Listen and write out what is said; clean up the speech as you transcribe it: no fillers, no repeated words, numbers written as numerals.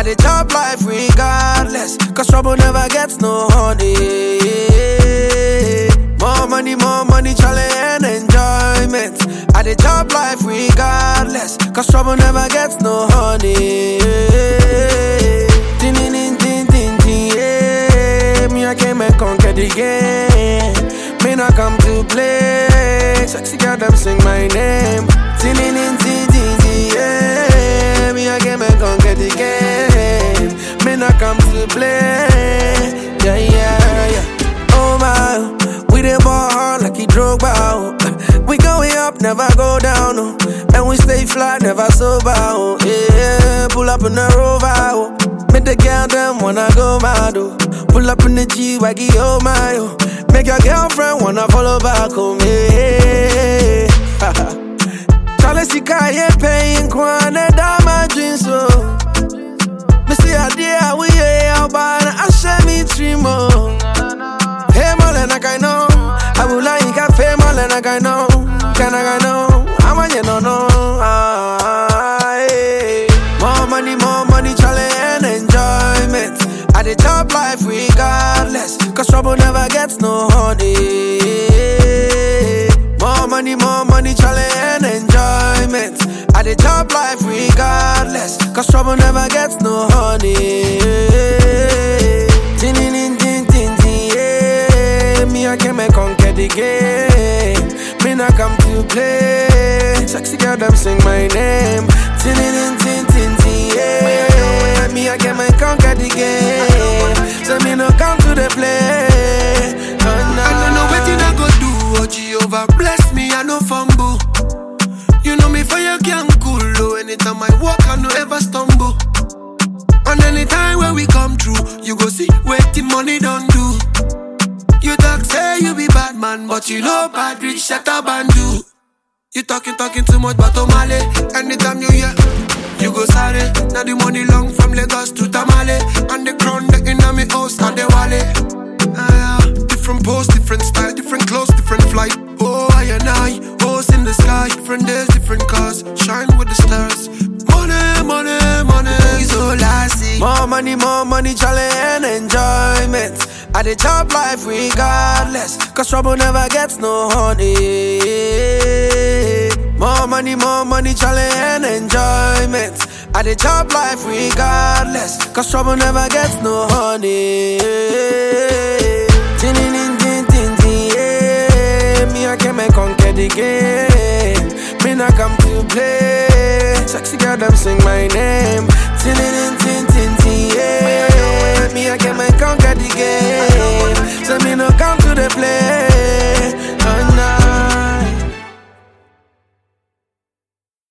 dey chop life regardless, cause trouble never gets no honey. More money, challenge and enjoyment. I dey chop life regardless, cause trouble never gets no honey. Me, I came and conquered the game. Me not come to play. Sexy girl, them sing my name. Yeah. Me, I came and conquered the game. Me not come to play. Yeah. Oh my, we dey ball hard like he Drogba. We going up, never go down. And we stay fly, never sober. Yeah, pull up in the Rover. Make the girl them wanna go mad. Pull up in the G-Waggy, oh my. Make your girlfriend wanna follow back home. Yeah. Charlie Sika, yeah, paying Kwana, down my dreams, so. Me see a dear, we yeah, but I share me dream, oh. Hey, Molena, I know. I will like a fame, Molena, I know. Can I know? I'm a, you know, no. More money, Charlie, and enjoyment. I dey chop life regardless, cause trouble never gets no honey. More money, Charlie, and enjoyment. I dey chop life regardless, cause trouble never gets no honey. Yeah. Me, I came and conquered the game. Me not come to play. Sexy girl, them sing my name. Yeah. Me, I came and conquered the game. So me no come to the play. No. I don't know what I go do. Oh, Jehovah bless me, I no fumble. You know me fire can cool. Oh, anytime I walk, I no ever stumble. And anytime when we come through, you go see what the money don't do. You talk say you be bad man, but you know bad rich shut up and do. You talking too much, but Omale. Anytime you hear, you go sorry. Now the money long from Lagos to Tamale. And the crown the in my house and the wallet. Different pose, different style, different clothes, different flight. Oh, I and I, hoes in the sky. Different days, different cars, shine with the stars. Money, is all I see. More money, challenge and enjoyment. I dey chop life regardless, cause trouble never gets no honey. More money, challenge and enjoyment. I dey chop life regardless, cause trouble never gets no honey. Yeah. Me, I came and conquered the game. Me not come to play. Sexy girl, them sing my name. Yeah. Me, I came and conquered the game. So me no come to the play.